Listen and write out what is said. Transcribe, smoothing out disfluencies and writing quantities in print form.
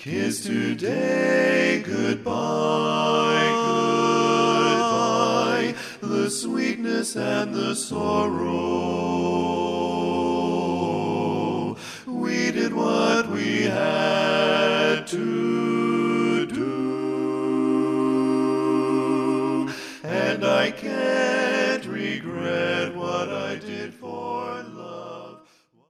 'Tis today, goodbye, goodbye, the sweetness and the sorrow. We did what we had to do, and I can't